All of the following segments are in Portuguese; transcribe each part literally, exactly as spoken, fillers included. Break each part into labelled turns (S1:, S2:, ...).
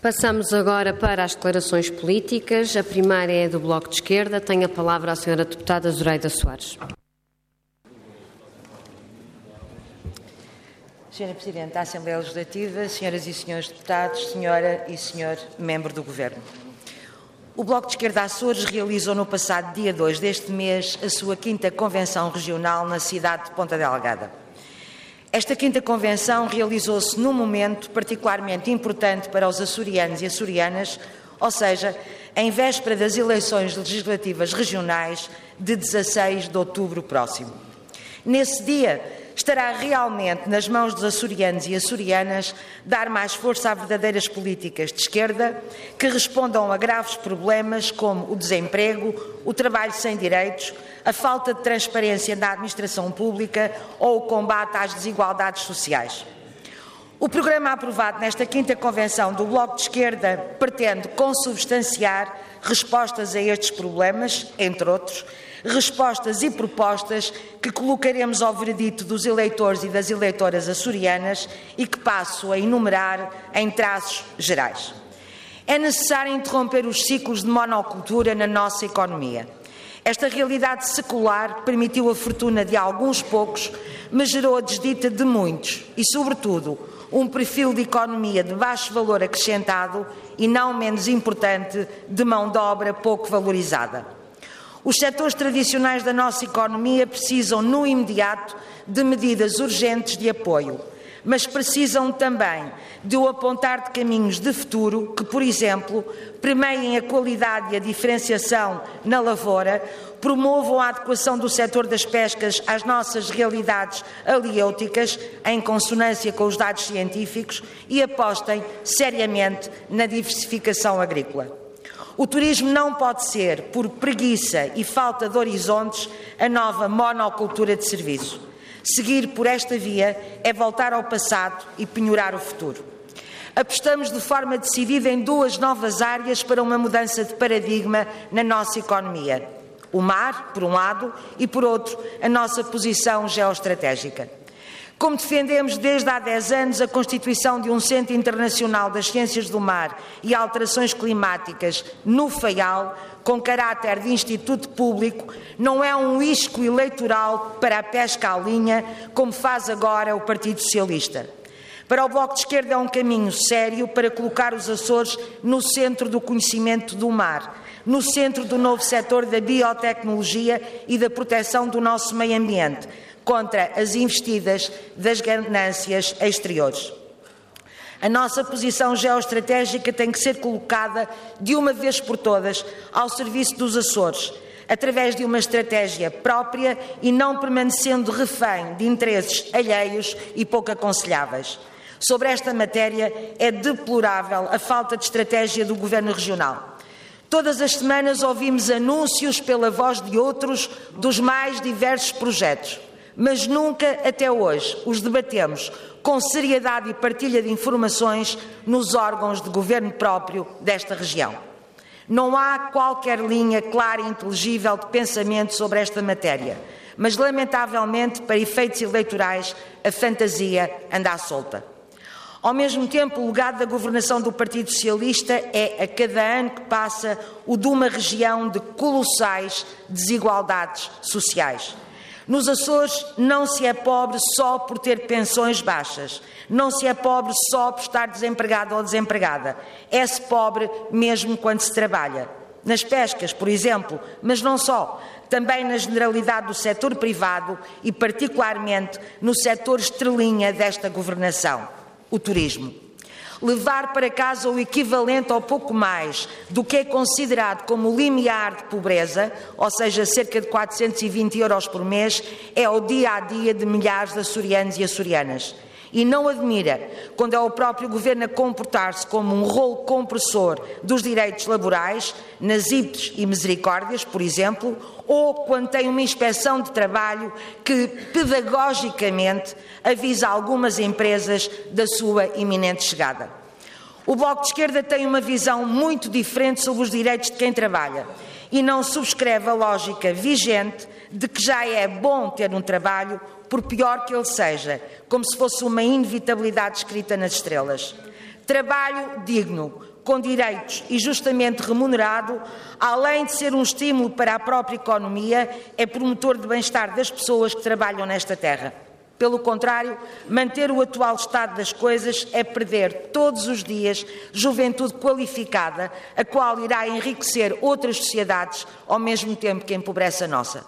S1: Passamos agora para as declarações políticas. A primeira é do Bloco de Esquerda. Tem a palavra a senhora deputada Zoraida Soares.
S2: senhora Presidente da Assembleia Legislativa, senhoras e senhores deputados, senhora e senhor membro do Governo. O Bloco de Esquerda Açores realizou no passado dia dois deste mês a sua quinta Convenção Regional na cidade de Ponta Delgada. Esta quinta Convenção realizou-se num momento particularmente importante para os açorianos e açorianas, ou seja, em véspera das eleições legislativas regionais de dezasseis de outubro próximo. Nesse dia, estará realmente nas mãos dos açorianos e açorianas dar mais força a verdadeiras políticas de esquerda que respondam a graves problemas como o desemprego, o trabalho sem direitos, a falta de transparência na administração pública ou o combate às desigualdades sociais. O programa aprovado nesta quinta Convenção do Bloco de Esquerda pretende consubstanciar respostas a estes problemas, entre outros, respostas e propostas que colocaremos ao veredito dos eleitores e das eleitoras açorianas e que passo a enumerar em traços gerais. É necessário interromper os ciclos de monocultura na nossa economia. Esta realidade secular permitiu a fortuna de alguns poucos, mas gerou a desdita de muitos e, sobretudo, um perfil de economia de baixo valor acrescentado e, não menos importante, de mão de obra pouco valorizada. Os setores tradicionais da nossa economia precisam, no imediato, de medidas urgentes de apoio, mas precisam também de o apontar de caminhos de futuro que, por exemplo, premiem a qualidade e a diferenciação na lavoura, promovam a adequação do setor das pescas às nossas realidades aliêuticas, em consonância com os dados científicos, e apostem seriamente na diversificação agrícola. O turismo não pode ser, por preguiça e falta de horizontes, a nova monocultura de serviço. Seguir por esta via é voltar ao passado e penhorar o futuro. Apostamos de forma decidida em duas novas áreas para uma mudança de paradigma na nossa economia. O mar, por um lado, e, por outro, a nossa posição geoestratégica. Como defendemos desde há dez anos a constituição de um Centro Internacional das Ciências do Mar e Alterações Climáticas no Faial, com caráter de instituto público, não é um isco eleitoral para a pesca à linha, como faz agora o Partido Socialista. Para o Bloco de Esquerda é um caminho sério para colocar os Açores no centro do conhecimento do mar, no centro do novo setor da biotecnologia e da proteção do nosso meio ambiente, contra as investidas das ganâncias exteriores. A nossa posição geoestratégica tem que ser colocada de uma vez por todas ao serviço dos Açores, através de uma estratégia própria e não permanecendo refém de interesses alheios e pouco aconselháveis. Sobre esta matéria é deplorável a falta de estratégia do Governo Regional. Todas as semanas ouvimos anúncios pela voz de outros dos mais diversos projetos, mas nunca, até hoje, os debatemos com seriedade e partilha de informações nos órgãos de governo próprio desta região. Não há qualquer linha clara e inteligível de pensamento sobre esta matéria, mas, lamentavelmente, para efeitos eleitorais, a fantasia anda à solta. Ao mesmo tempo, o legado da governação do Partido Socialista é, a cada ano que passa, o de uma região de colossais desigualdades sociais. Nos Açores não se é pobre só por ter pensões baixas, não se é pobre só por estar desempregado ou desempregada, é-se pobre mesmo quando se trabalha. Nas pescas, por exemplo, mas não só, também na generalidade do setor privado e particularmente no setor estrelinha desta governação, o turismo. Levar para casa o equivalente ao pouco mais do que é considerado como o limiar de pobreza, ou seja, cerca de quatrocentos e vinte euros por mês, é o dia-a-dia de milhares de açorianos e açorianas. E não admira quando é o próprio Governo a comportar-se como um rolo compressor dos direitos laborais, nas I P Ts e misericórdias, por exemplo, ou quando tem uma inspeção de trabalho que, pedagogicamente, avisa algumas empresas da sua iminente chegada. O Bloco de Esquerda tem uma visão muito diferente sobre os direitos de quem trabalha e não subscreve a lógica vigente de que já é bom ter um trabalho, por pior que ele seja, como se fosse uma inevitabilidade escrita nas estrelas. Trabalho digno, com direitos e justamente remunerado, além de ser um estímulo para a própria economia, é promotor de bem-estar das pessoas que trabalham nesta terra. Pelo contrário, manter o atual estado das coisas é perder todos os dias juventude qualificada, a qual irá enriquecer outras sociedades ao mesmo tempo que empobrece a nossa.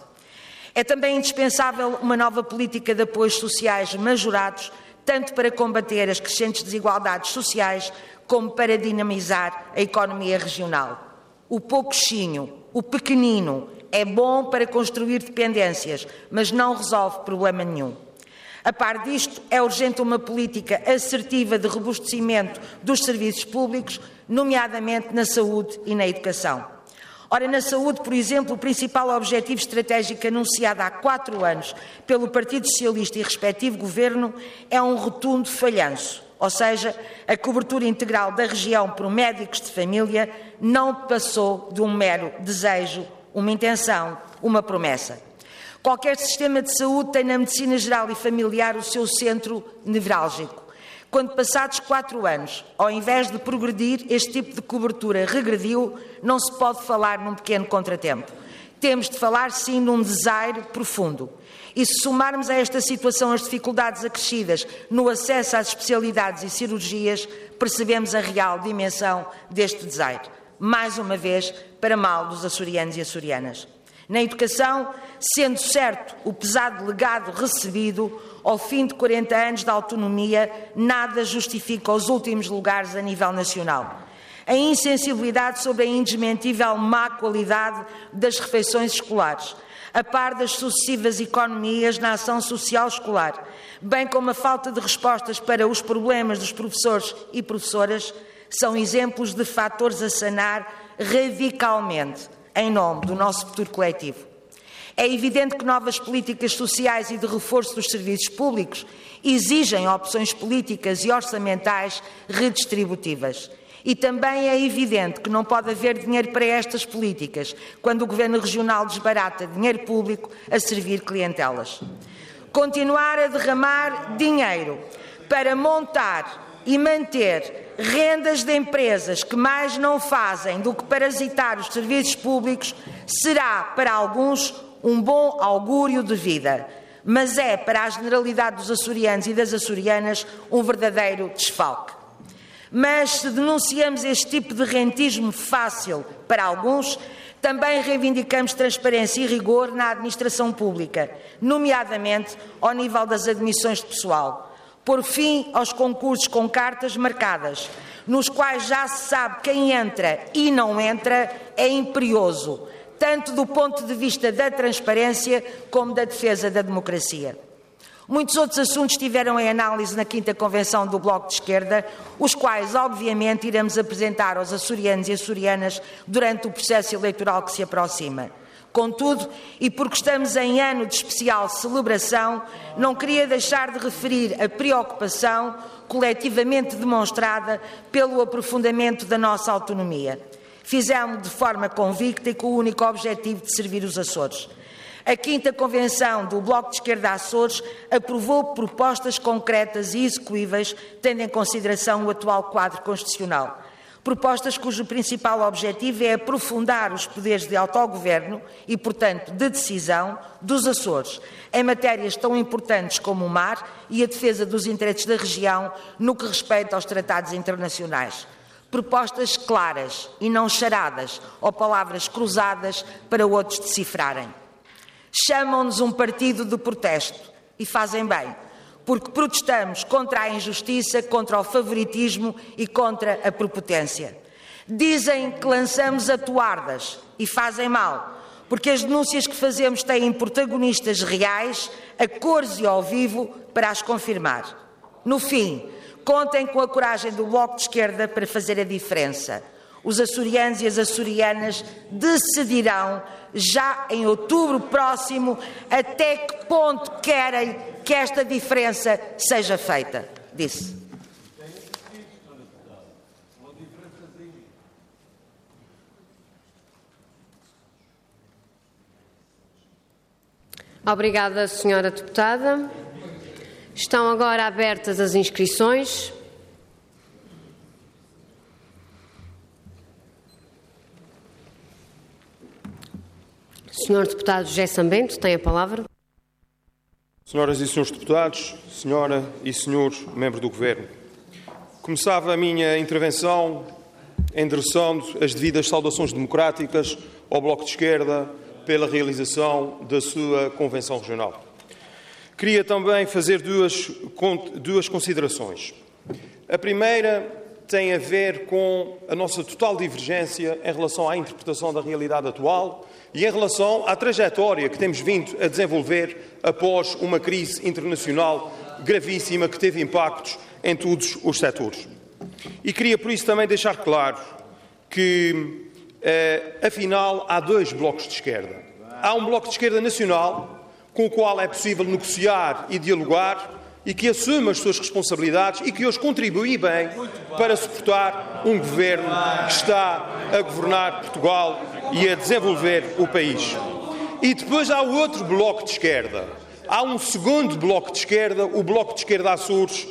S2: É também indispensável uma nova política de apoios sociais majorados, tanto para combater as crescentes desigualdades sociais, como para dinamizar a economia regional. O pouquinho, o pequenino, é bom para construir dependências, mas não resolve problema nenhum. A par disto, é urgente uma política assertiva de robustecimento dos serviços públicos, nomeadamente na saúde e na educação. Ora, na saúde, por exemplo, o principal objetivo estratégico anunciado há quatro anos pelo Partido Socialista e respectivo Governo é um rotundo falhanço, ou seja, a cobertura integral da região por médicos de família não passou de um mero desejo, uma intenção, uma promessa. Qualquer sistema de saúde tem na medicina geral e familiar o seu centro nevrálgico. Quando passados quatro anos, ao invés de progredir, este tipo de cobertura regrediu, não se pode falar num pequeno contratempo. Temos de falar, sim, num desaire profundo. E se somarmos a esta situação as dificuldades acrescidas no acesso às especialidades e cirurgias, percebemos a real dimensão deste desaire. Mais uma vez, para mal dos açorianos e açorianas. Na educação, sendo certo o pesado legado recebido, ao fim de quarenta anos de autonomia, nada justifica os últimos lugares a nível nacional. A insensibilidade sobre a indesmentível má qualidade das refeições escolares, a par das sucessivas economias na ação social escolar, bem como a falta de respostas para os problemas dos professores e professoras, são exemplos de fatores a sanar radicalmente em nome do nosso futuro coletivo. É evidente que novas políticas sociais e de reforço dos serviços públicos exigem opções políticas e orçamentais redistributivas. E também é evidente que não pode haver dinheiro para estas políticas quando o Governo Regional desbarata dinheiro público a servir clientelas. Continuar a derramar dinheiro para montar e manter rendas de empresas que mais não fazem do que parasitar os serviços públicos será, para alguns, um bom augúrio de vida, mas é, para a generalidade dos açorianos e das açorianas, um verdadeiro desfalque. Mas se denunciamos este tipo de rentismo fácil para alguns, também reivindicamos transparência e rigor na administração pública, nomeadamente ao nível das admissões de pessoal. Por fim aos concursos com cartas marcadas, nos quais já se sabe quem entra e não entra, é imperioso, tanto do ponto de vista da transparência como da defesa da democracia. Muitos outros assuntos estiveram em análise na quinta Convenção do Bloco de Esquerda, os quais, obviamente, iremos apresentar aos açorianos e açorianas durante o processo eleitoral que se aproxima. Contudo, e porque estamos em ano de especial celebração, não queria deixar de referir a preocupação coletivamente demonstrada pelo aprofundamento da nossa autonomia. Fizemos de forma convicta e com o único objetivo de servir os Açores. A quinta Convenção do Bloco de Esquerda Açores aprovou propostas concretas e execuíveis, tendo em consideração o atual quadro constitucional. Propostas cujo principal objetivo é aprofundar os poderes de autogoverno e, portanto, de decisão dos Açores, em matérias tão importantes como o mar e a defesa dos interesses da região no que respeita aos tratados internacionais. Propostas claras e não charadas ou palavras cruzadas para outros decifrarem. Chamam-nos um partido de protesto e fazem bem, porque protestamos contra a injustiça, contra o favoritismo e contra a prepotência. Dizem que lançamos atoardas e fazem mal, porque as denúncias que fazemos têm protagonistas reais, a cores e ao vivo, para as confirmar. No fim, contem com a coragem do Bloco de Esquerda para fazer a diferença. Os açorianos e as açorianas decidirão, já em outubro próximo, até que ponto querem que esta diferença seja feita. Disse.
S1: Obrigada, senhora deputada. Estão agora abertas as inscrições. senhor Deputado José Sambento tem a palavra.
S3: Senhoras e senhores deputados, senhora e senhor membro do Governo, começava a minha intervenção endereçando as devidas saudações democráticas ao Bloco de Esquerda pela realização da sua Convenção Regional. Queria também fazer duas, duas considerações. A primeira tem a ver com a nossa total divergência em relação à interpretação da realidade atual e em relação à trajetória que temos vindo a desenvolver após uma crise internacional gravíssima que teve impactos em todos os setores. E queria, por isso, também deixar claro que, eh, afinal, há dois blocos de esquerda. Há um bloco de esquerda nacional, com o qual é possível negociar e dialogar e que assume as suas responsabilidades e que hoje contribui bem para suportar um governo que está a governar Portugal e a desenvolver o país. E depois há o outro bloco de esquerda. Há um segundo bloco de esquerda, o Bloco de Esquerda Açores,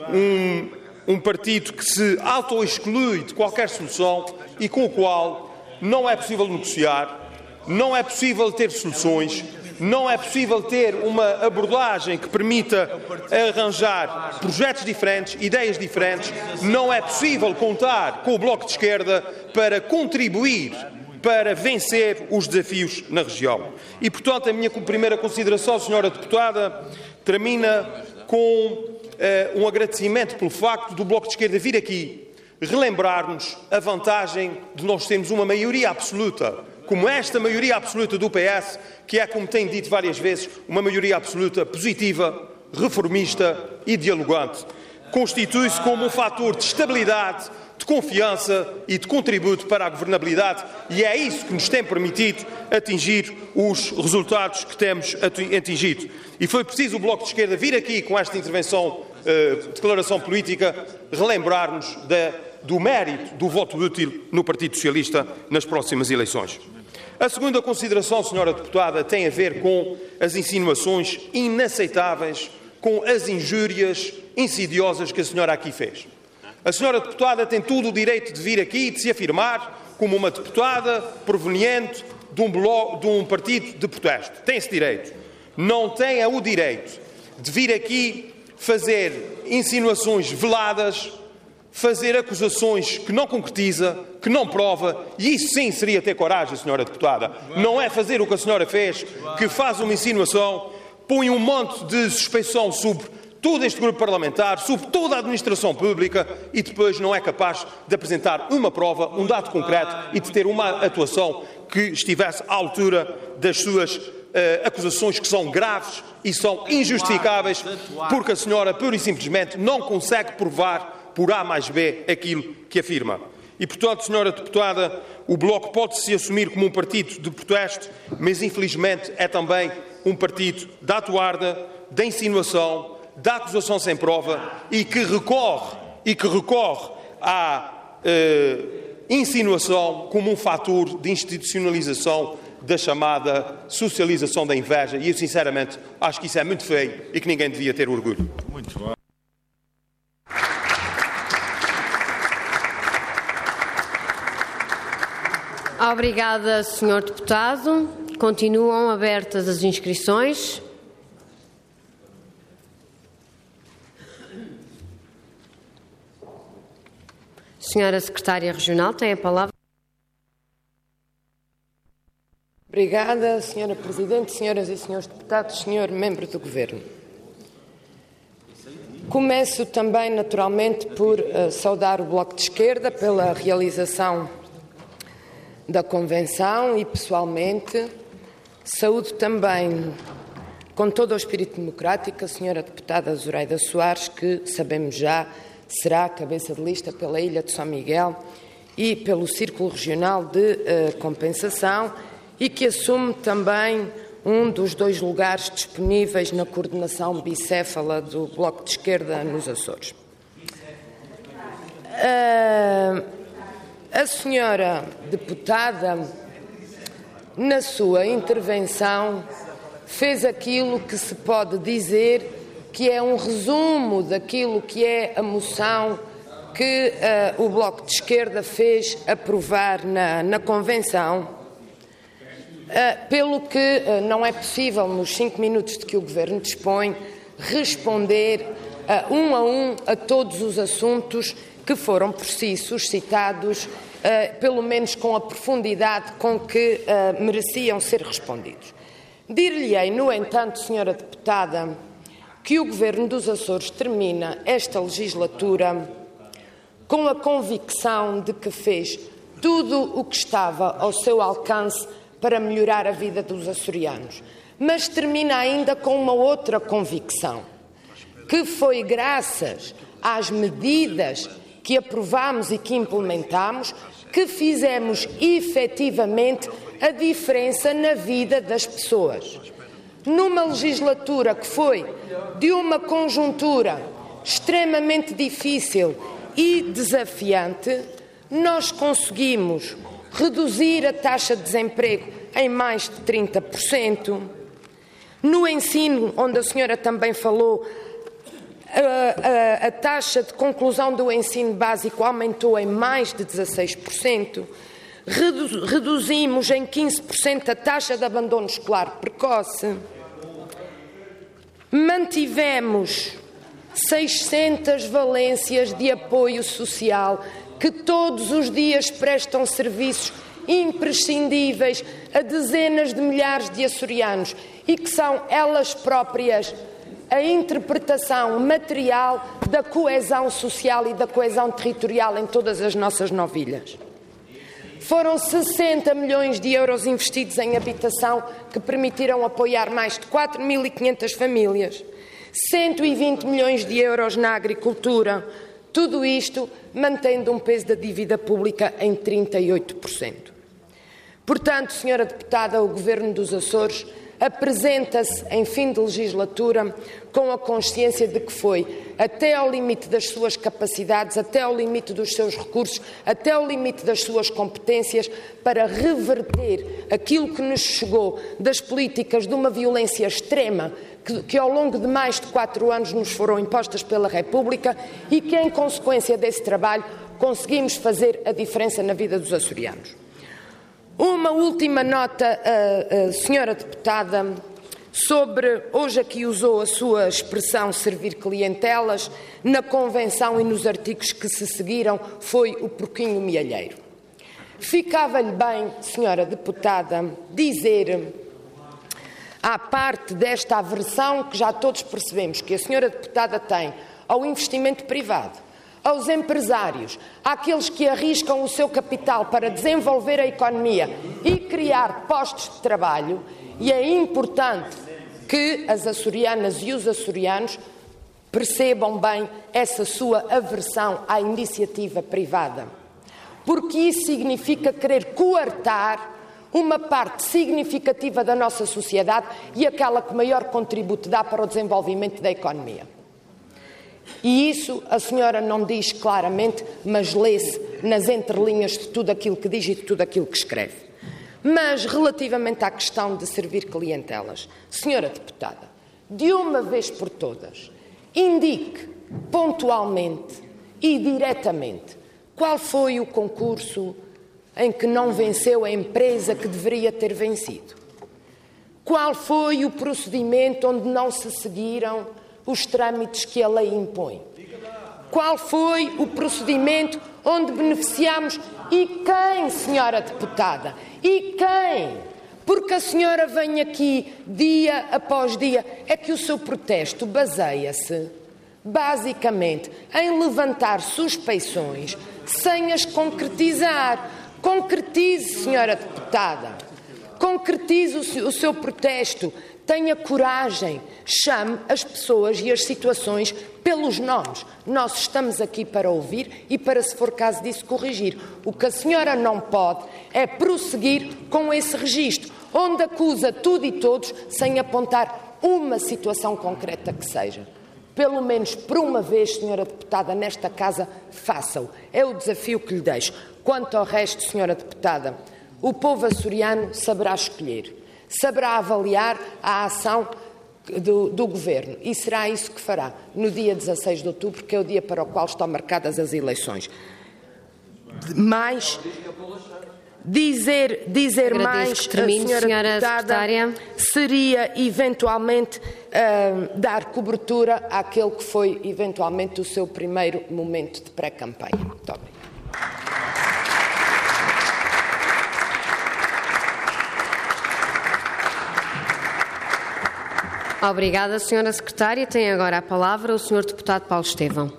S3: um, um partido que se auto-exclui de qualquer solução e com o qual não é possível negociar, não é possível ter soluções, não é possível ter uma abordagem que permita arranjar projetos diferentes, ideias diferentes, não é possível contar com o Bloco de Esquerda para contribuir para vencer os desafios na região. E, portanto, a minha primeira consideração, senhora deputada, termina com uh, um agradecimento pelo facto do Bloco de Esquerda vir aqui relembrar-nos a vantagem de nós termos uma maioria absoluta, como esta maioria absoluta do P S, que é, como tenho dito várias vezes, uma maioria absoluta positiva, reformista e dialogante. Constitui-se como um fator de estabilidade, de confiança e de contributo para a governabilidade e é isso que nos tem permitido atingir os resultados que temos atingido. E foi preciso o Bloco de Esquerda vir aqui com esta intervenção, uh, declaração política, relembrar-nos do mérito do voto útil no Partido Socialista nas próximas eleições. A segunda consideração, senhora deputada, tem a ver com as insinuações inaceitáveis, com as injúrias insidiosas que a senhora aqui fez. A senhora deputada tem todo o direito de vir aqui e de se afirmar como uma deputada proveniente de um, bloco, de um partido de protesto. Tem esse direito. Não tem o direito de vir aqui fazer insinuações veladas, fazer acusações que não concretiza, que não prova, e isso sim seria ter coragem, senhora deputada. Não é fazer o que a senhora fez, que faz uma insinuação, põe um monte de suspeição sobre todo este grupo parlamentar, sobre toda a administração pública e depois não é capaz de apresentar uma prova, um dado concreto e de ter uma atuação que estivesse à altura das suas uh, acusações que são graves e são injustificáveis, porque a senhora, pura e simplesmente, não consegue provar por A mais B aquilo que afirma. E, portanto, senhora deputada, o Bloco pode-se assumir como um partido de protesto, mas, infelizmente, é também um partido da atuarda, da insinuação, da acusação sem prova e que recorre, e que recorre à eh, insinuação como um fator de institucionalização da chamada socialização da inveja. E eu, sinceramente, acho que isso é muito feio e que ninguém devia ter orgulho. Muito bom.
S1: Obrigada, senhor deputado. Continuam abertas as inscrições. Senhora Secretária Regional, tem a palavra.
S4: Obrigada, senhora Presidente, senhoras e senhores deputados, senhor Membro do Governo. Começo também, naturalmente, por uh, saudar o Bloco de Esquerda pela realização da Convenção e, pessoalmente, saúdo também, com todo o espírito democrático, a senhora deputada Zoraida Soares, que, sabemos já, será cabeça de lista pela Ilha de São Miguel e pelo Círculo Regional de uh, Compensação e que assume também um dos dois lugares disponíveis na coordenação bicéfala do Bloco de Esquerda nos Açores. Uh, a senhora deputada, na sua intervenção, fez aquilo que se pode dizer que é um resumo daquilo que é a moção que uh, o Bloco de Esquerda fez aprovar na, na Convenção, uh, pelo que uh, não é possível, nos cinco minutos de que o Governo dispõe, responder uh, um a um a todos os assuntos que foram por si suscitados, uh, pelo menos com a profundidade com que uh, mereciam ser respondidos. Dir-lhe-ei, no entanto, senhora deputada, que o Governo dos Açores termina esta legislatura com a convicção de que fez tudo o que estava ao seu alcance para melhorar a vida dos açorianos, mas termina ainda com uma outra convicção, que foi graças às medidas que aprovámos e que implementámos que fizemos efetivamente a diferença na vida das pessoas. Numa legislatura que foi de uma conjuntura extremamente difícil e desafiante, nós conseguimos reduzir a taxa de desemprego em mais de trinta por cento. No ensino, onde a senhora também falou, a, a, a taxa de conclusão do ensino básico aumentou em mais de dezasseis por cento. Redu, reduzimos em quinze por cento a taxa de abandono escolar precoce. Mantivemos seiscentas valências de apoio social que todos os dias prestam serviços imprescindíveis a dezenas de milhares de açorianos e que são elas próprias a interpretação material da coesão social e da coesão territorial em todas as nossas nove ilhas. Foram sessenta milhões de euros investidos em habitação que permitiram apoiar mais de quatro mil e quinhentas famílias, cento e vinte milhões de euros na agricultura, tudo isto mantendo um peso da dívida pública em trinta e oito por cento. Portanto, senhora deputada, o Governo dos Açores apresenta-se em fim de legislatura com a consciência de que foi até ao limite das suas capacidades, até ao limite dos seus recursos, até ao limite das suas competências para reverter aquilo que nos chegou das políticas de uma violência extrema que, que ao longo de mais de quatro anos nos foram impostas pela República e que, em consequência desse trabalho, conseguimos fazer a diferença na vida dos açorianos. Uma última nota, uh, uh, senhora deputada, sobre, hoje aqui usou a sua expressão servir clientelas, na Convenção e nos artigos que se seguiram foi o porquinho mealheiro. Ficava-lhe bem, senhora deputada, dizer, à parte desta aversão que já todos percebemos que a senhora deputada tem ao investimento privado, aos empresários, àqueles que arriscam o seu capital para desenvolver a economia e criar postos de trabalho, e é importante que as açorianas e os açorianos percebam bem essa sua aversão à iniciativa privada, porque isso significa querer coartar uma parte significativa da nossa sociedade e aquela que maior contributo dá para o desenvolvimento da economia. E isso a senhora não diz claramente, mas lê-se nas entrelinhas de tudo aquilo que diz e de tudo aquilo que escreve. Mas, relativamente à questão de servir clientelas, senhora deputada, de uma vez por todas, indique pontualmente e diretamente qual foi o concurso em que não venceu a empresa que deveria ter vencido. Qual foi o procedimento onde não se seguiram os trâmites que a lei impõe? Qual foi o procedimento onde beneficiamos e quem, senhora deputada? E quem? Porque a senhora vem aqui dia após dia, é que o seu protesto baseia-se basicamente em levantar suspeições sem as concretizar. Concretize, senhora deputada, concretize o seu protesto. Tenha coragem, chame as pessoas e as situações pelos nomes. Nós estamos aqui para ouvir e para, se for caso disso, corrigir. O que a senhora não pode é prosseguir com esse registro, onde acusa tudo e todos sem apontar uma situação concreta que seja. Pelo menos por uma vez, senhora deputada, nesta casa, faça-o. É o desafio que lhe deixo. Quanto ao resto, senhora deputada, o povo açoriano saberá escolher. Saberá avaliar a ação do, do Governo e será isso que fará no dia dezasseis de outubro, que é o dia para o qual estão marcadas as eleições. Mais, Dizer, dizer mais,
S1: que termine,
S4: senhora,
S1: senhora
S4: deputada,
S1: Secretária.
S4: seria eventualmente uh, dar cobertura àquele que foi eventualmente o seu primeiro momento de pré-campanha. Muito obrigada.
S1: Obrigada, senhora Secretária. Tem agora a palavra o senhor deputado Paulo Estevão.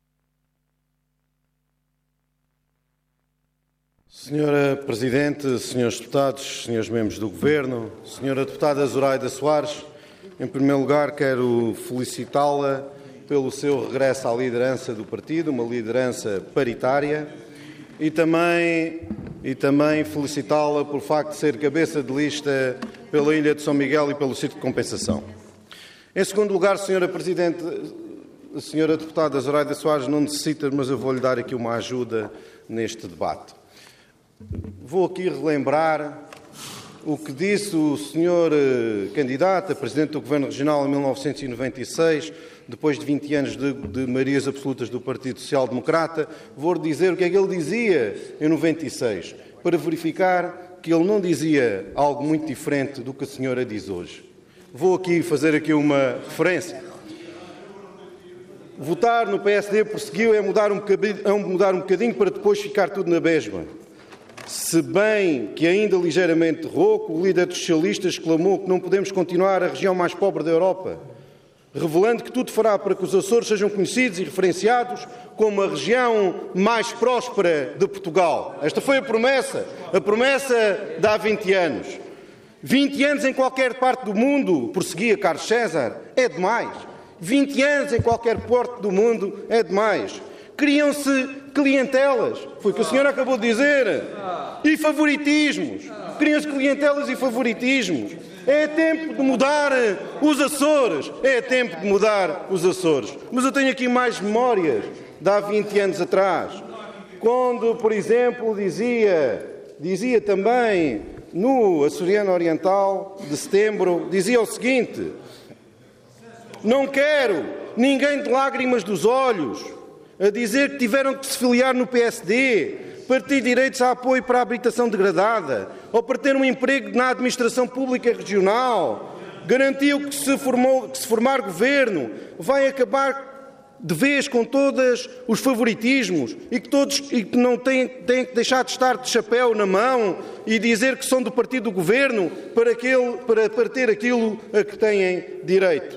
S5: Senhora Presidente, senhores deputados, senhores membros do Governo, senhora deputada Zoraida Soares, em primeiro lugar quero felicitá-la pelo seu regresso à liderança do partido, uma liderança paritária, e também, e também felicitá-la pelo facto de ser cabeça de lista pela Ilha de São Miguel e pelo Circo de Compensação. Em segundo lugar, senhora Presidente, a senhora deputada Zoraida Soares não necessita, mas eu vou-lhe dar aqui uma ajuda neste debate. Vou aqui relembrar o que disse o senhor candidato a Presidente do Governo Regional em mil novecentos e noventa e seis, depois de vinte anos de, de maiorias absolutas do Partido Social Democrata. Vou dizer o que é que ele dizia em noventa e seis, para verificar que ele não dizia algo muito diferente do que a senhora diz hoje. Vou aqui fazer aqui uma referência. Votar no P S D perseguiu é mudar um bocadinho, é mudar um bocadinho para depois ficar tudo na mesma. Se bem que ainda ligeiramente rouco, o líder dos socialistas clamou que não podemos continuar a região mais pobre da Europa, revelando que tudo fará para que os Açores sejam conhecidos e referenciados como a região mais próspera de Portugal. Esta foi a promessa, a promessa de há vinte anos. vinte anos em qualquer parte do mundo, prosseguia Carlos César, é demais. vinte anos em qualquer parte do mundo é demais. Criam-se clientelas, foi o que a senhora acabou de dizer, e favoritismos. Criam-se clientelas e favoritismos. É tempo de mudar os Açores, é tempo de mudar os Açores. Mas eu tenho aqui mais memórias de há vinte anos atrás, quando, por exemplo, dizia, dizia também no Açoriano Oriental de setembro, dizia o seguinte: não quero ninguém de lágrimas dos olhos a dizer que tiveram que se filiar no P S D para ter direitos a apoio para a habitação degradada ou para ter um emprego na administração pública regional. Garantiu que se, formou, que se formar governo vai acabar de vez com todos os favoritismos e que todos e que não têm, têm que deixar de estar de chapéu na mão e dizer que são do partido do governo para, aquele, para, para ter aquilo a que têm direito.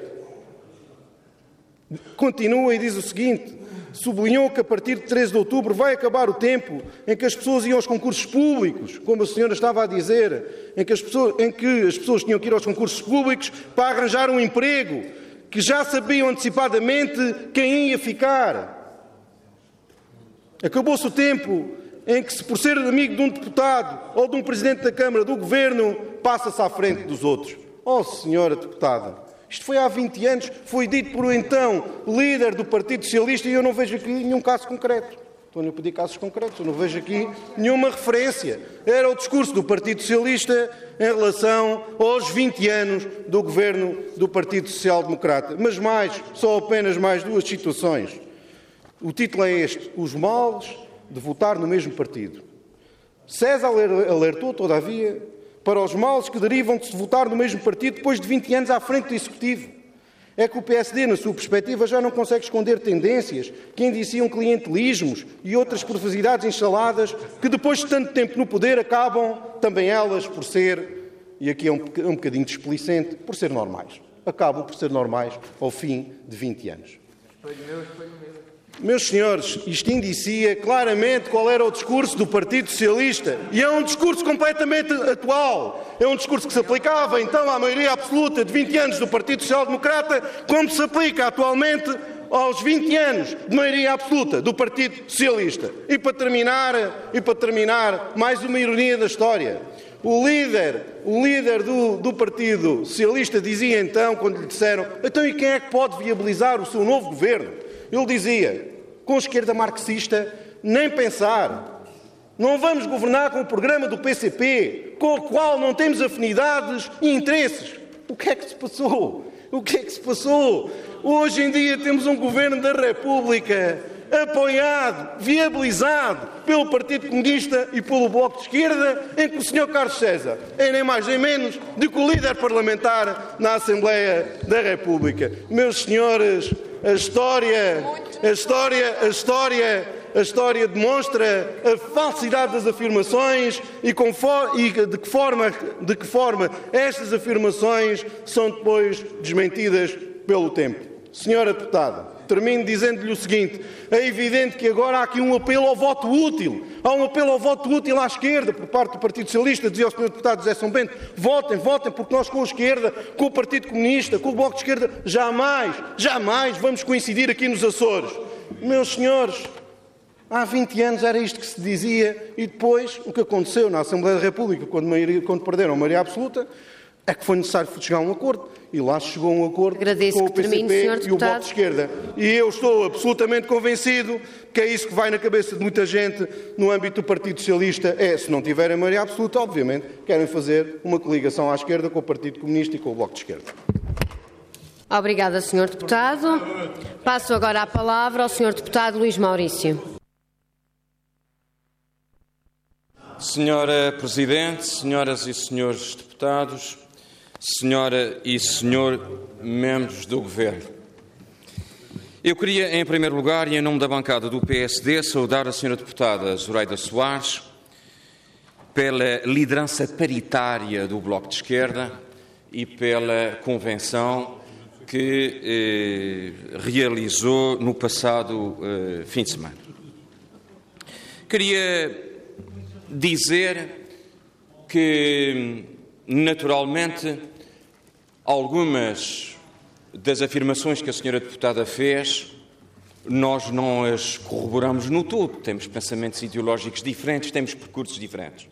S5: Continua e diz o seguinte: sublinhou que a partir de treze de outubro vai acabar o tempo em que as pessoas iam aos concursos públicos, como a senhora estava a dizer, em que as pessoas, em que as pessoas tinham que ir aos concursos públicos para arranjar um emprego, que já sabiam antecipadamente quem ia ficar. Acabou-se o tempo em que, se por ser amigo de um deputado ou de um presidente da Câmara do Governo, passa-se à frente dos outros. Oh, senhora deputada, isto foi há vinte anos, foi dito por então líder do Partido Socialista e eu não vejo aqui nenhum caso concreto. Estou-lhe a pedir casos concretos, eu não vejo aqui nenhuma referência. Era o discurso do Partido Socialista em relação aos vinte anos do governo do Partido Social Democrata. Mas mais, só apenas mais duas situações. O título é este: os males de votar no mesmo partido. César alertou, todavia, para os males que derivam de se votar no mesmo partido depois de vinte anos à frente do Executivo. É que o P S D, na sua perspectiva, já não consegue esconder tendências que indiciam clientelismos e outras perversidades instaladas que, depois de tanto tempo no poder, acabam também elas por ser, e aqui é um, um bocadinho displicente, por ser normais. Acabam por ser normais ao fim de vinte anos. Meus senhores, isto indicia claramente qual era o discurso do Partido Socialista e é um discurso completamente atual. É um discurso que se aplicava então à maioria absoluta de vinte anos do Partido Social Democrata, como se aplica atualmente aos vinte anos de maioria absoluta do Partido Socialista. E para terminar, e para terminar, mais uma ironia da história. O líder, o líder do, do Partido Socialista dizia então, quando lhe disseram: então e quem é que pode viabilizar o seu novo governo? Ele dizia: com a esquerda marxista, nem pensar. Não vamos governar com o programa do P C P, com o qual não temos afinidades e interesses. O que é que se passou? O que é que se passou? Hoje em dia temos um Governo da República apoiado, viabilizado pelo Partido Comunista e pelo Bloco de Esquerda, em que o senhor Carlos César é nem mais nem menos do que o líder parlamentar na Assembleia da República. Meus senhores, a história, a história, a história... A história demonstra a falsidade das afirmações e, conforme, e de, que forma, de que forma estas afirmações são depois desmentidas pelo tempo. Senhora Deputada, termino dizendo-lhe o seguinte: é evidente que agora há aqui um apelo ao voto útil. Há um apelo ao voto útil à esquerda por parte do Partido Socialista. Dizia ao senhor Deputado José São Bento: votem, votem, porque nós com a esquerda, com o Partido Comunista, com o Bloco de Esquerda, jamais, jamais vamos coincidir aqui nos Açores. Meus senhores, há vinte anos era isto que se dizia e depois o que aconteceu na Assembleia da República, quando, maioria, quando perderam a maioria absoluta, é que foi necessário chegar a um acordo. E lá chegou um acordo
S1: Agradeço
S5: com o P C P
S1: termine,
S5: e o Bloco de Esquerda. E eu estou absolutamente convencido que é isso que vai na cabeça de muita gente no âmbito do Partido Socialista. É, se não tiverem maioria absoluta, obviamente, querem fazer uma coligação à esquerda com o Partido Comunista e com o Bloco de Esquerda.
S1: Obrigada, senhor Deputado. Passo agora a palavra ao senhor Deputado Luís Maurício.
S6: Senhora Presidente, senhoras e senhores deputados, senhora e senhor membros do Governo. Eu queria, em primeiro lugar, e em nome da bancada do P S D, saudar a senhora deputada Zoraida Soares pela liderança paritária do Bloco de Esquerda e pela convenção que eh, realizou no passado eh, fim de semana. Queria dizer que, naturalmente, algumas das afirmações que a senhora deputada fez, nós não as corroboramos no todo. Temos pensamentos ideológicos diferentes, temos percursos diferentes.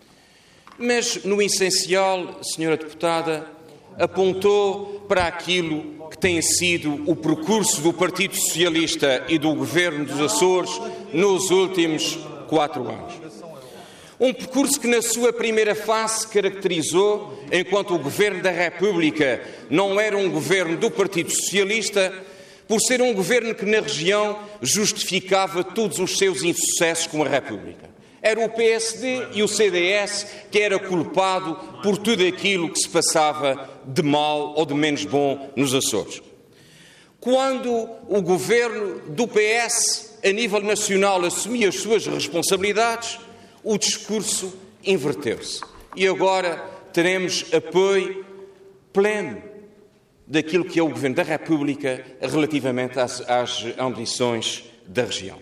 S6: Mas, no essencial, a senhora deputada apontou para aquilo que tem sido o percurso do Partido Socialista e do Governo dos Açores nos últimos quatro anos. Um percurso que, na sua primeira fase, se caracterizou enquanto o Governo da República não era um governo do Partido Socialista, por ser um governo que, na região, justificava todos os seus insucessos com a República. Era o P S D e o C D S que era culpado por tudo aquilo que se passava de mal ou de menos bom nos Açores. Quando o governo do P S, a nível nacional, assumia as suas responsabilidades, o discurso inverteu-se. E agora teremos apoio pleno daquilo que é o Governo da República relativamente às, às ambições da região.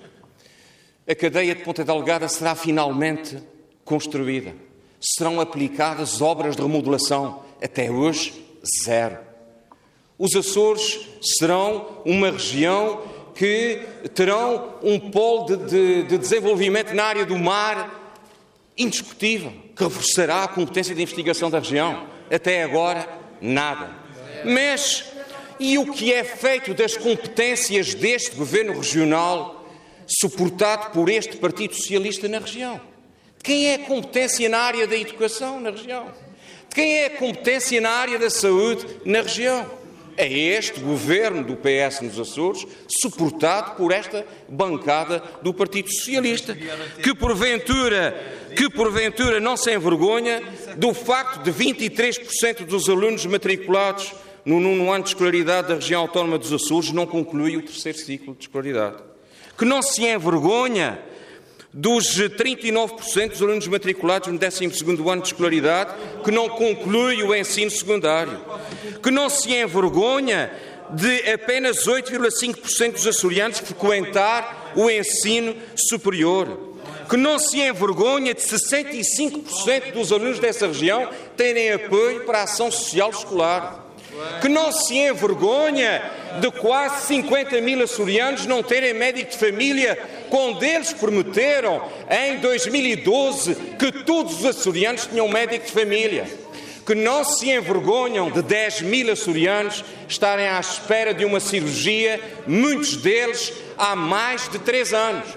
S6: A cadeia de Ponta Delgada será finalmente construída. Serão aplicadas obras de remodelação. Até hoje, zero. Os Açores serão uma região que terão um polo de, de, de desenvolvimento na área do mar indiscutível, que reforçará a competência de investigação da região. Até agora, nada. Mas, e o que é feito das competências deste Governo regional, suportado por este Partido Socialista na região? De quem é a competência na área da educação na região? De quem é a competência na área da saúde na região? É este Governo do P S nos Açores, suportado por esta bancada do Partido Socialista, que porventura, que porventura não se envergonha do facto de vinte e três por cento dos alunos matriculados no nono ano de escolaridade da região autónoma dos Açores não concluem o terceiro ciclo de escolaridade. Que não se envergonha dos trinta e nove por cento dos alunos matriculados no décimo segundo ano de escolaridade que não concluem o ensino secundário. Que não se envergonha de apenas oito vírgula cinco por cento dos açorianos frequentar o ensino superior. Que não se envergonha de sessenta e cinco por cento dos alunos dessa região terem apoio para a ação social escolar. Que não se envergonha de quase cinquenta mil açorianos não terem médico de família, quando eles prometeram em dois mil e doze que todos os açorianos tinham médico de família. Que não se envergonham de dez mil açorianos estarem à espera de uma cirurgia, muitos deles há mais de três anos.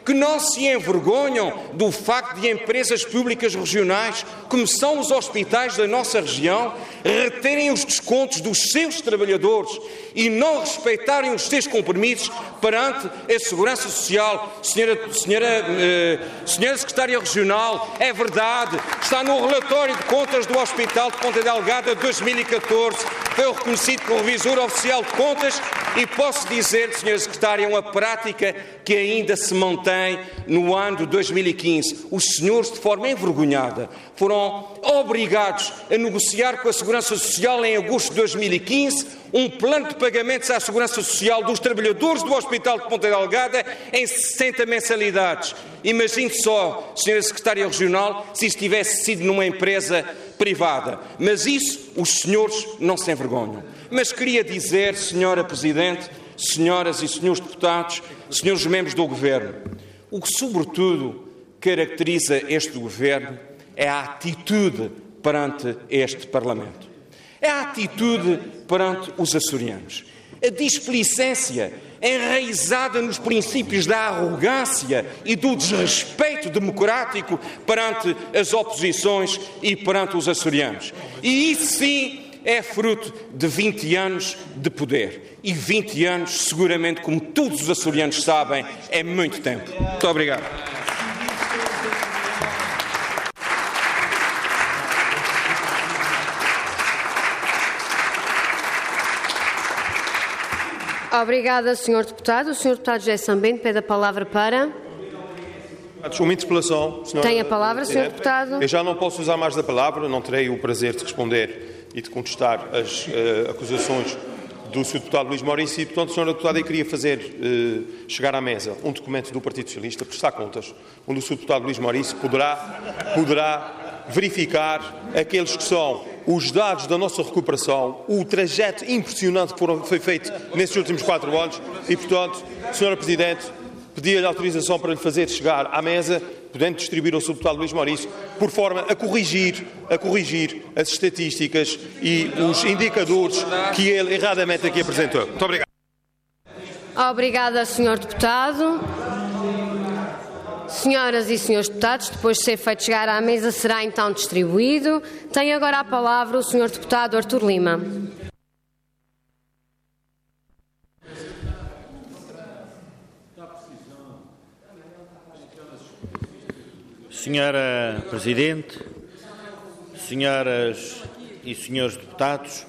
S6: que não se envergonham do facto de empresas públicas regionais, como são os hospitais da nossa região, reterem os descontos dos seus trabalhadores e não respeitarem os seus compromissos perante a Segurança Social. Senhora, senhora, eh, senhora Secretária Regional, é verdade, está no relatório de contas do Hospital de Ponta Delgada de dois mil e catorze, foi reconhecido como revisor oficial de contas e posso dizer, senhora Secretária, uma prática que ainda se mantém no ano de dois mil e quinze. Os senhores, de forma envergonhada, foram obrigados a negociar com a Segurança Social em agosto de dois mil e quinze um plano de pagamentos à Segurança Social dos trabalhadores do Hospital de Ponta Delgada em sessenta mensalidades. Imagine só, senhora Secretária Regional, se isso tivesse sido numa empresa privada. Mas isso os senhores não se envergonham. Mas queria dizer, senhora Presidente, senhoras e senhores deputados, senhores membros do Governo, o que sobretudo caracteriza este Governo é a atitude perante este Parlamento. É a atitude perante os açorianos. A displicência enraizada nos princípios da arrogância e do desrespeito democrático perante as oposições e perante os açorianos. E isso sim é fruto de vinte anos de poder. E vinte anos, seguramente, como todos os açorianos sabem, é muito tempo. Muito obrigado.
S1: Obrigada, senhor Deputado. O senhor Deputado José Sambento pede a palavra para...
S3: Uma interpelação, senhora
S1: Tem a palavra, senhor Deputado.
S3: Eu já não posso usar mais da palavra, não terei o prazer de responder e de contestar as uh, acusações do senhor Deputado Luís Maurício e, portanto, senhora Deputada, eu queria fazer uh, chegar à mesa um documento do Partido Socialista, prestar contas, onde o senhor Deputado Luís Maurício poderá, poderá verificar aqueles que são os dados da nossa recuperação, o trajeto impressionante que foram, foi feito nesses últimos quatro anos e, portanto, senhora Presidente, pedi-lhe autorização para lhe fazer chegar à mesa, podendo distribuir ao senhor Deputado Luís Maurício, por forma a corrigir, a corrigir as estatísticas e os indicadores que ele erradamente aqui apresentou. Muito obrigado.
S1: Obrigada, senhor Deputado. Senhoras e senhores deputados, depois de ser feito chegar à mesa, será então distribuído. Tem agora a palavra o senhor Deputado Artur Lima.
S7: Senhora Presidente, senhoras e senhores deputados,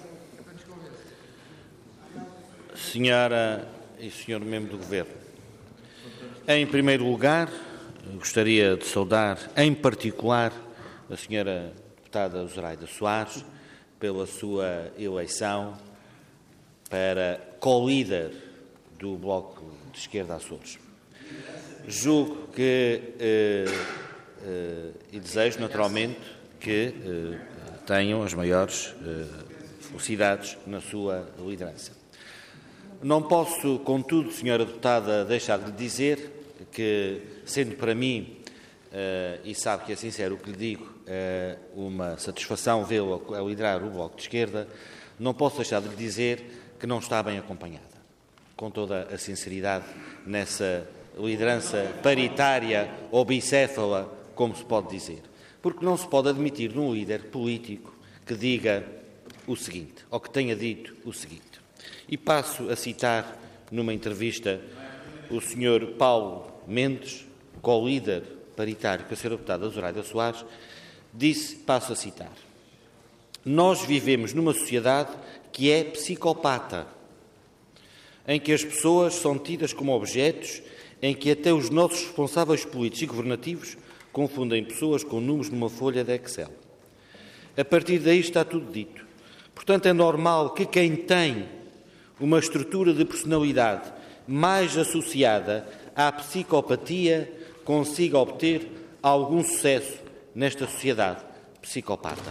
S7: senhora e senhor membro do Governo, em primeiro lugar, gostaria de saudar, em particular, a senhora deputada Zoraida Soares pela sua eleição para co-líder do Bloco de Esquerda Açores. Julgo que, eh, eh, e desejo naturalmente, que eh, tenham as maiores eh, felicidades na sua liderança. Não posso, contudo, senhora deputada, deixar de lhe dizer que, sendo para mim, uh, e sabe que é sincero o que lhe digo, uh, uma satisfação vê-lo a liderar o Bloco de Esquerda, não posso deixar de lhe dizer que não está bem acompanhada, com toda a sinceridade, nessa liderança paritária ou bicéfala, como se pode dizer. Porque não se pode admitir num líder político que diga o seguinte, ou que tenha dito o seguinte. E passo a citar, numa entrevista, o senhor Paulo Mendes, co-líder paritário com a senhora deputada Zoraida Soares, disse, passo a citar, nós vivemos numa sociedade que é psicopata, em que as pessoas são tidas como objetos, em que até os nossos responsáveis políticos e governativos confundem pessoas com números numa folha de Excel. A partir daí está tudo dito. Portanto, é normal que quem tem uma estrutura de personalidade mais associada à psicopatia consiga obter algum sucesso nesta sociedade psicopata.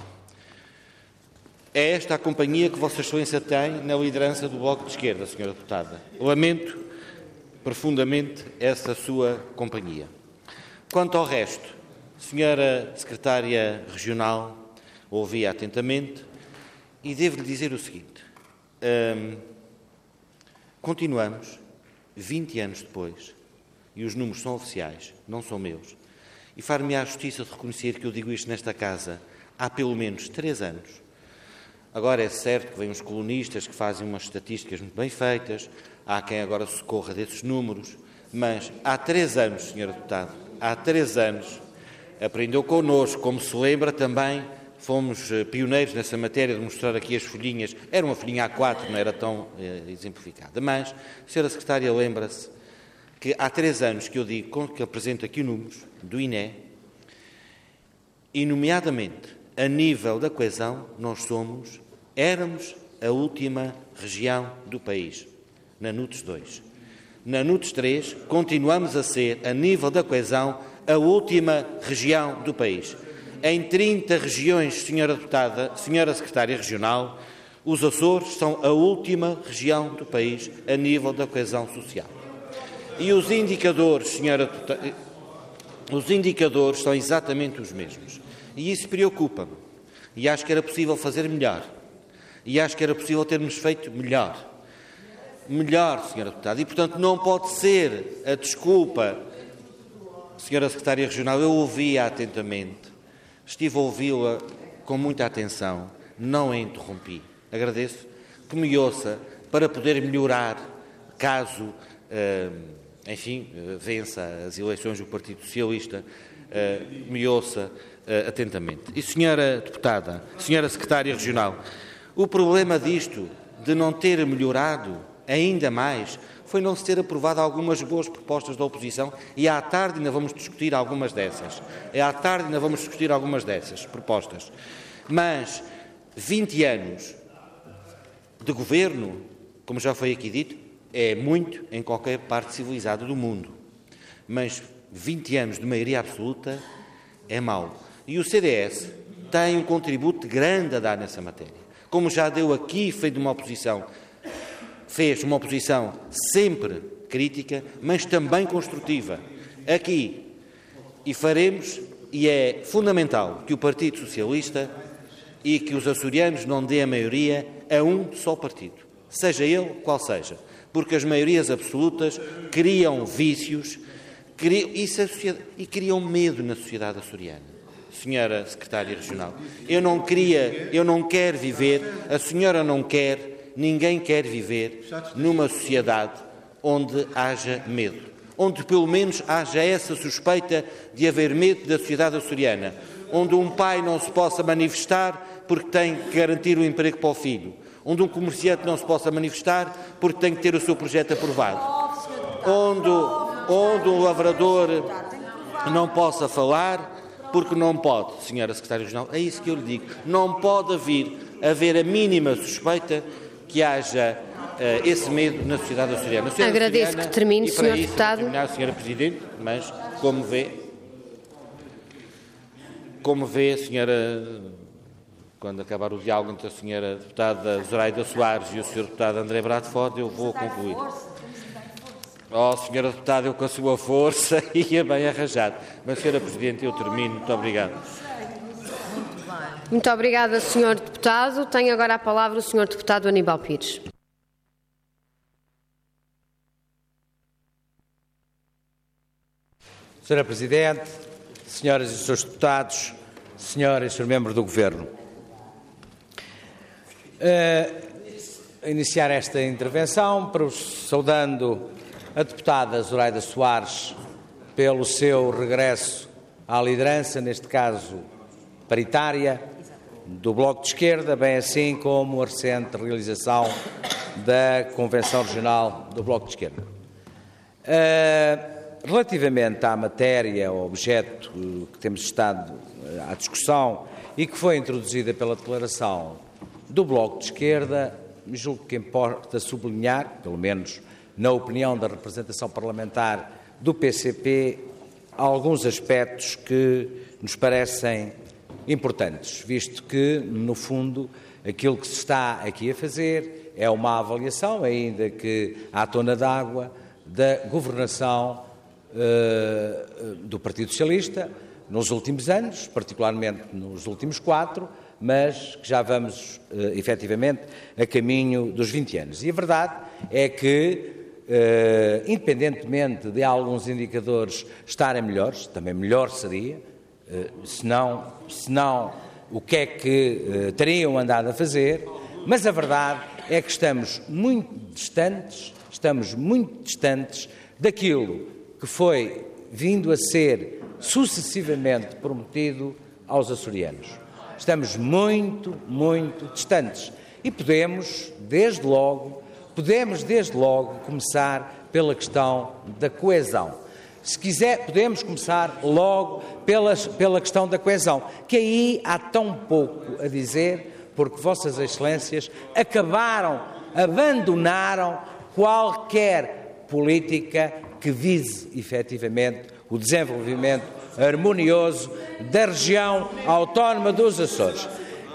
S7: É esta a companhia que Vossa Excelência tem na liderança do Bloco de Esquerda, senhora Deputada. Lamento profundamente essa sua companhia. Quanto ao resto, senhora Secretária Regional, ouvi atentamente e devo-lhe dizer o seguinte. Hum, continuamos, vinte anos depois, e os números são oficiais, não são meus, e far-me à justiça de reconhecer que eu digo isto nesta casa há pelo menos três anos. Agora é certo que vêm uns colunistas que fazem umas estatísticas muito bem feitas, há quem agora socorra desses números, mas há três anos, senhora Deputada, há três anos, aprendeu connosco, como se lembra também, fomos pioneiros nessa matéria de mostrar aqui as folhinhas, era uma folhinha A quatro, não era tão eh, exemplificada, mas, senhora Secretária, lembra-se que há três anos que eu digo que apresento aqui números do I N E, e nomeadamente, a nível da coesão, nós somos, éramos a última região do país, na N U T S dois. Na N U T S três, continuamos a ser, a nível da coesão, a última região do país. Em trinta regiões, senhora Deputada, senhora Secretária Regional, os Açores são a última região do país a nível da coesão social. E os indicadores, senhora Deputada, os indicadores são exatamente os mesmos. E isso preocupa-me. E acho que era possível fazer melhor. E acho que era possível termos feito melhor. Melhor, senhora Deputada. E, portanto, não pode ser a desculpa, senhora Secretária Regional, eu ouvi-a atentamente, estive a ouvi-la com muita atenção, não a interrompi. Agradeço que me ouça para poder melhorar caso, enfim, vença as eleições do Partido Socialista, me ouça atentamente. E, senhora Deputada, senhora Secretária Regional, o problema disto, de não ter melhorado ainda mais, foi não se ter aprovado algumas boas propostas da oposição e à tarde ainda vamos discutir algumas dessas. E à tarde ainda vamos discutir algumas dessas propostas. Mas vinte anos de governo, como já foi aqui dito, é muito em qualquer parte civilizada do mundo. Mas vinte anos de maioria absoluta é mau. E o C D S tem um contributo grande a dar nessa matéria. Como já deu aqui, fez uma oposição, fez uma oposição sempre crítica, mas também construtiva. Aqui, e faremos, e é fundamental que o Partido Socialista e que os açorianos não dêem a maioria a um só partido, seja ele qual seja, porque as maiorias absolutas criam vícios criam, isso a e criam medo na sociedade açoriana. Senhora Secretária Regional, eu não queria, eu não quero viver, a senhora não quer, ninguém quer viver numa sociedade onde haja medo, onde pelo menos haja essa suspeita de haver medo da sociedade açoriana, onde um pai não se possa manifestar porque tem que garantir o emprego para o filho, onde um comerciante não se possa manifestar porque tem que ter o seu projeto aprovado, onde, onde um lavrador não possa falar porque não pode, senhora Secretária Regional, é isso que eu lhe digo, não pode haver, haver a mínima suspeita que haja uh, esse medo na sociedade açoriana.
S1: Agradeço que termine, senhor Deputado.
S7: Terminar, senhora Presidente, mas como vê, como vê, senhora, quando acabar o diálogo entre a senhora Deputada Zoraida Soares e o senhor Deputado André Bradford, eu vou concluir. Oh, senhora Deputada, eu com a sua força ia bem arranjado. Mas, senhora Presidente, eu termino. Muito obrigado.
S1: Muito obrigada, senhor Deputado. Tem agora a palavra o senhor Deputado Aníbal Pires.
S8: senhora Presidente, senhoras e senhores deputados, senhoras e senhores membros do Governo. Uh, a iniciar esta intervenção, saudando a deputada Zoraida Soares pelo seu regresso à liderança, neste caso paritária, do Bloco de Esquerda, bem assim como a recente realização da Convenção Regional do Bloco de Esquerda. Uh, relativamente à matéria, ao objeto que temos estado à discussão e que foi introduzida pela declaração do Bloco de Esquerda, julgo que importa sublinhar, pelo menos na opinião da representação parlamentar do P C P, alguns aspectos que nos parecem importantes, visto que, no fundo, aquilo que se está aqui a fazer é uma avaliação, ainda que à tona d'água, da governação uh, do Partido Socialista nos últimos anos, particularmente nos últimos quatro, mas que já vamos, uh, efetivamente, a caminho dos vinte anos. E a verdade é que eh, independentemente de alguns indicadores estarem melhores, também melhor seria, eh, senão, senão o que é que eh, teriam andado a fazer, mas a verdade é que estamos muito distantes, estamos muito distantes daquilo que foi vindo a ser sucessivamente prometido aos açorianos. Estamos muito, muito distantes e podemos, desde logo, podemos desde logo começar pela questão da coesão. Se quiser, podemos começar logo pelas, pela questão da coesão, que aí há tão pouco a dizer, porque Vossas Excelências acabaram, abandonaram qualquer política que vise efetivamente o desenvolvimento harmonioso da região autónoma dos Açores.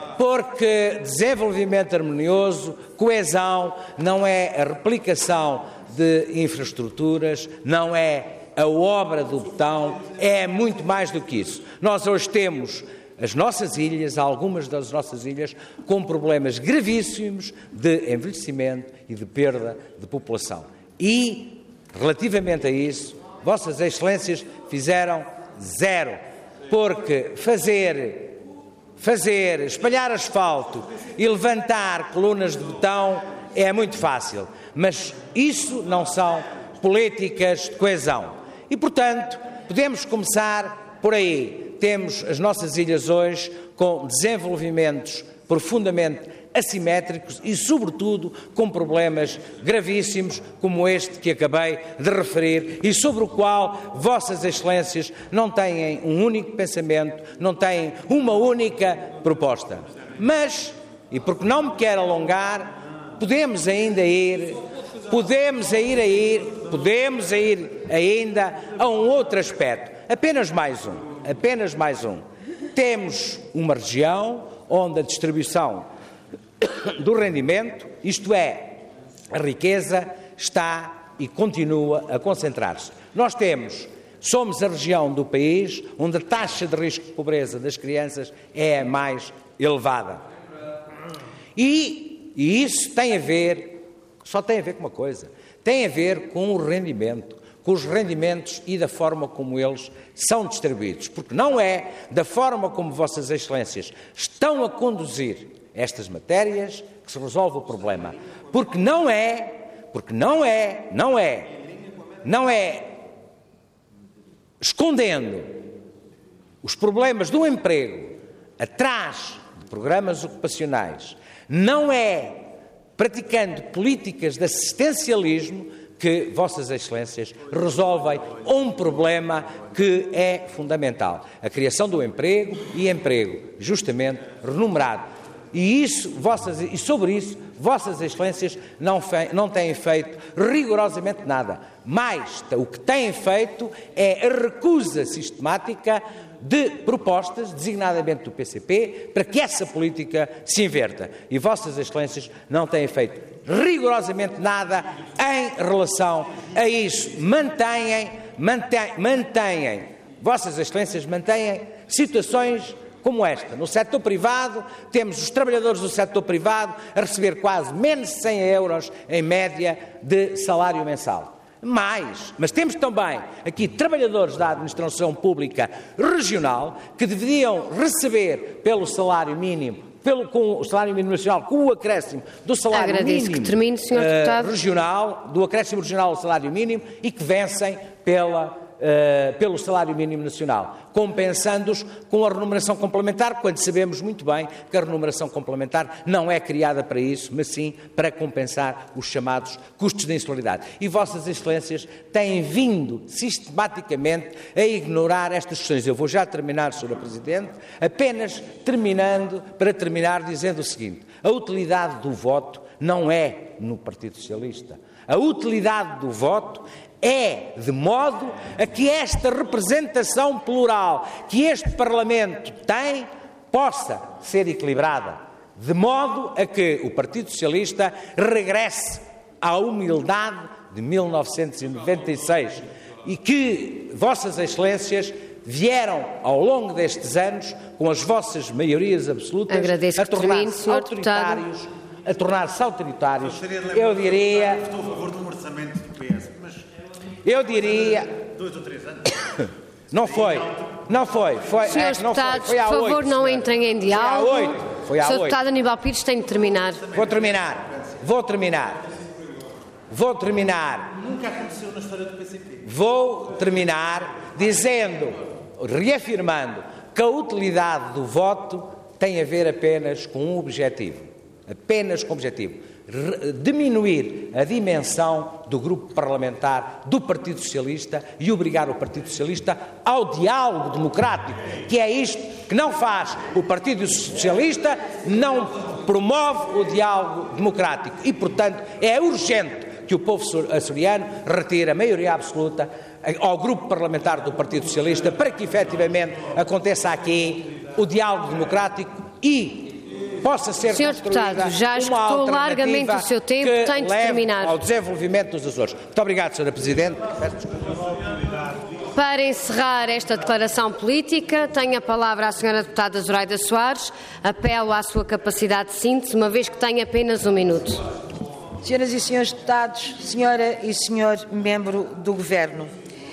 S8: Porque desenvolvimento harmonioso, coesão, não é a replicação de infraestruturas, não é a obra do botão, é muito mais do que isso. Nós hoje temos as nossas ilhas, algumas das nossas ilhas, com problemas gravíssimos de envelhecimento e de perda de população. E, relativamente a isso, Vossas Excelências fizeram zero, porque fazer... Fazer, espalhar asfalto e levantar colunas de betão é muito fácil, mas isso não são políticas de coesão. E, portanto, podemos começar por aí. Temos as nossas ilhas hoje com desenvolvimentos profundamente assimétricos e, sobretudo, com problemas gravíssimos como este que acabei de referir e sobre o qual Vossas Excelências não têm um único pensamento, não têm uma única proposta. Mas, e porque não me quero alongar, podemos ainda ir, podemos ir a ir, podemos ir ainda a um outro aspecto. Apenas mais um, apenas mais um. Temos uma região onde a distribuição do rendimento, isto é, a riqueza, está e continua a concentrar-se. Nós temos, somos a região do país onde a taxa de risco de pobreza das crianças é a mais elevada. E, e isso tem a ver, só tem a ver com uma coisa, tem a ver com o rendimento, com os rendimentos e da forma como eles são distribuídos, porque não é da forma como Vossas Excelências estão a conduzir estas matérias que se resolve o problema, porque não é, porque não é, não é, não é escondendo os problemas do emprego atrás de programas ocupacionais, não é praticando políticas de assistencialismo que Vossas Excelências resolvem um problema que é fundamental, a criação do emprego e emprego justamente remunerado. E, isso, vossas, e sobre isso, Vossas Excelências não, fe, não têm feito rigorosamente nada. Mas o que têm feito é a recusa sistemática de propostas, designadamente do P C P, para que essa política se inverta. E Vossas Excelências não têm feito rigorosamente nada em relação a isso. Mantêm, mantêm, mantêm, Vossas Excelências mantêm situações como esta. No setor privado, temos os trabalhadores do setor privado a receber quase menos de cem euros em média de salário mensal. Mais, mas temos também aqui trabalhadores da administração pública regional que deveriam receber pelo salário mínimo, pelo, com o salário mínimo nacional, com o acréscimo do salário
S1: Agradeço
S8: mínimo
S1: que termine, senhor Deputado.
S8: Uh, regional, do acréscimo regional ao salário mínimo e que vencem pela Uh, pelo salário mínimo nacional, compensando-os com a remuneração complementar, quando sabemos muito bem que a remuneração complementar não é criada para isso, mas sim para compensar os chamados custos de insularidade. E Vossas Excelências têm vindo sistematicamente a ignorar estas questões. Eu vou já terminar, senhora Presidente, apenas terminando, para terminar, dizendo o seguinte: a utilidade do voto não é no Partido Socialista. A utilidade do voto é de modo a que esta representação plural que este Parlamento tem possa ser equilibrada, de modo a que o Partido Socialista regresse à humildade de mil novecentos e noventa e seis e que Vossas Excelências vieram ao longo destes anos, com as vossas maiorias absolutas,
S1: Agradeço
S8: a tornar-se autoritários, a tornar-se autoritários, eu diria...
S9: Estou a favor de um orçamento de P
S8: Eu diria...
S7: Dois ou três anos?
S8: Não foi. Não foi. foi
S1: Senhores
S8: é, não
S1: deputados,
S8: foi. Foi
S1: por favor,
S8: oito,
S1: não
S8: senhora.
S1: entrem em diálogo.
S8: Foi à oito. Foi à
S1: O senhor
S8: oito.
S1: deputado Aníbal Pires tem de terminar.
S8: Vou terminar. Vou terminar. Vou terminar.
S7: Nunca aconteceu na história do P C P.
S8: Vou terminar dizendo, reafirmando, que a utilidade do voto tem a ver apenas com um objetivo. Apenas com um objetivo. Diminuir a dimensão do grupo parlamentar do Partido Socialista e obrigar o Partido Socialista ao diálogo democrático, que é isto que não faz o Partido Socialista, não promove o diálogo democrático e, portanto, é urgente que o povo açoriano retire a maioria absoluta ao grupo parlamentar do Partido Socialista para que, efetivamente, aconteça aqui o diálogo democrático e possa ser
S1: Senhor
S8: construída
S1: Deputado, já
S8: uma
S1: esgotou largamente o seu tempo,
S8: que
S1: tem de
S8: leve
S1: terminar.
S8: ao desenvolvimento dos Açores. Muito obrigado, senhora Presidente.
S1: Para encerrar esta declaração política, tenho a palavra a senhora deputada Zoraida Soares. Apelo à sua capacidade de síntese, uma vez que tem apenas um minuto.
S2: Senhoras e senhores deputados, senhora e senhor membro do Governo,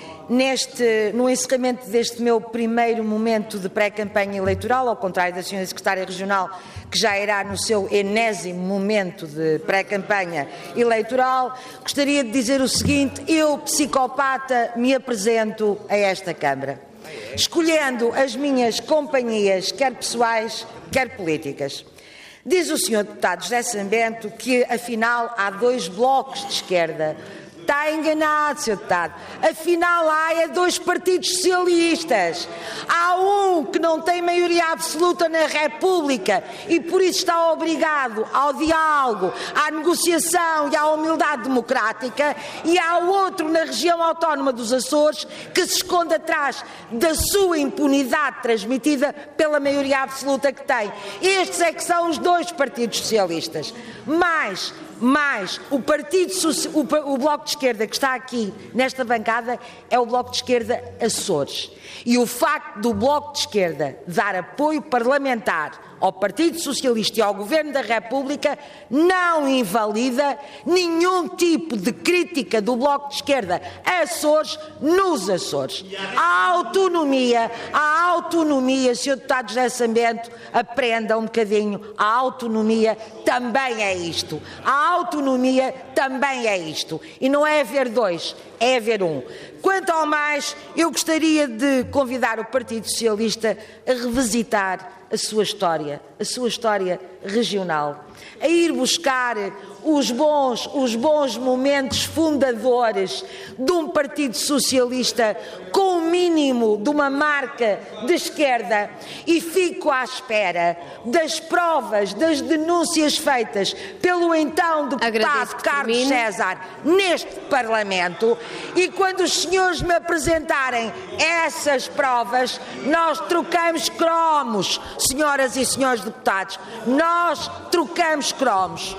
S2: neste, no encerramento deste meu primeiro momento de pré-campanha eleitoral, ao contrário da senhora secretária regional, que já irá no seu enésimo momento de pré-campanha eleitoral, gostaria de dizer o seguinte: eu, psicopata, me apresento a esta Câmara, escolhendo as minhas companhias, quer pessoais, quer políticas. Diz o senhor deputado José Sambento que, afinal, há dois blocos de esquerda. Está enganado, senhor deputado. Afinal, há é dois partidos socialistas. Há um que não tem maioria absoluta na República e, por isso, está obrigado ao diálogo, à negociação e à humildade democrática, e há outro na região autónoma dos Açores que se esconde atrás da sua impunidade transmitida pela maioria absoluta que tem. Estes é que são os dois partidos socialistas. Mais... Mas o partido, o, o Bloco de Esquerda que está aqui nesta bancada é o Bloco de Esquerda Açores. E o facto do Bloco de Esquerda dar apoio parlamentar ao Partido Socialista e ao Governo da República não invalida nenhum tipo de crítica do Bloco de Esquerda a Açores nos Açores. A autonomia, a autonomia, senhor deputado José Sambento, aprenda um bocadinho, a autonomia também é isto. A autonomia também é isto. E não é haver dois, é haver um. Quanto ao mais, eu gostaria de convidar o Partido Socialista a revisitar a sua história, a sua história regional, a ir buscar os bons, os bons momentos fundadores de um Partido Socialista com o mínimo de uma marca de esquerda, e fico à espera das provas, das denúncias feitas pelo então deputado Carlos César neste Parlamento, e quando os senhores me apresentarem essas provas, nós trocamos cromos, senhoras e senhores deputados, nós trocamos cromos.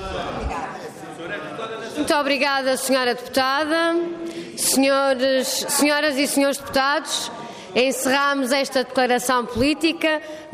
S1: Muito obrigada, senhora deputada. Senhores, senhoras e senhores deputados, encerramos esta declaração política.